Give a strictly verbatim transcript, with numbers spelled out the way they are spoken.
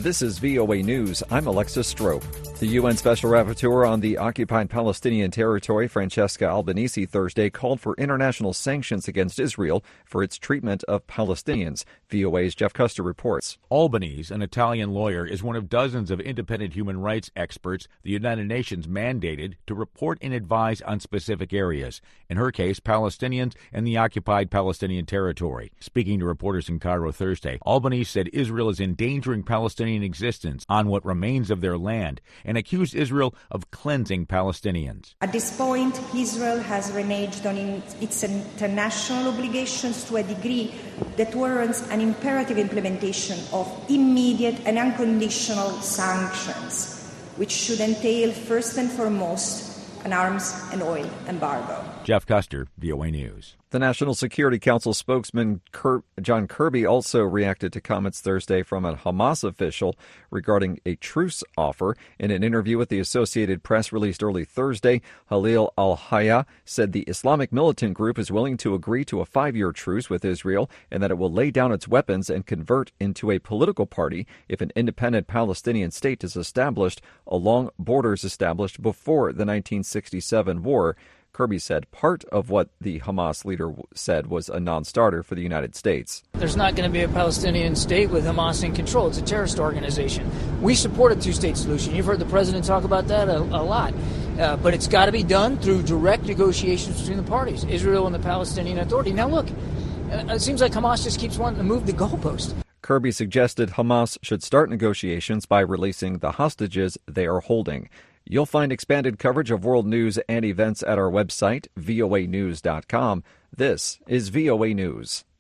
This is V O A News. I'm Alexis Strope. The U N Special Rapporteur on the occupied Palestinian territory, Francesca Albanese, Thursday called for international sanctions against Israel for its treatment of Palestinians. V O A's Jeff Custer reports. Albanese, an Italian lawyer, is one of dozens of independent human rights experts the United Nations mandated to report and advise on specific areas. In her case, Palestinians and the occupied Palestinian territory. Speaking to reporters in Cairo Thursday, Albanese said Israel is endangering Palestinian existence on what remains of their land and accused Israel of cleansing Palestinians. At this point, Israel has reneged on its international obligations to a degree that warrants an imperative implementation of immediate and unconditional sanctions, which should entail first and foremost an arms and oil embargo. Jeff Custer, V O A News. The National Security Council spokesman Ker- John Kirby also reacted to comments Thursday from a Hamas official regarding a truce offer. In an interview with the Associated Press released early Thursday, Halil al-Hayya said the Islamic militant group is willing to agree to a five-year truce with Israel and that it will lay down its weapons and convert into a political party if an independent Palestinian state is established along borders established before the nineteen sixty-seven war. Kirby said part of what the Hamas leader said was a non-starter for the United States. There's not going to be a Palestinian state with Hamas in control. It's a terrorist organization. We support a two-state solution. You've heard the president talk about that a, a lot. Uh, but it's got to be done through direct negotiations between the parties, Israel and the Palestinian Authority. Now, look, it seems like Hamas just keeps wanting to move the goalpost. Kirby suggested Hamas should start negotiations by releasing the hostages they are holding. You'll find expanded coverage of world news and events at our website, V O A news dot com. This is V O A News.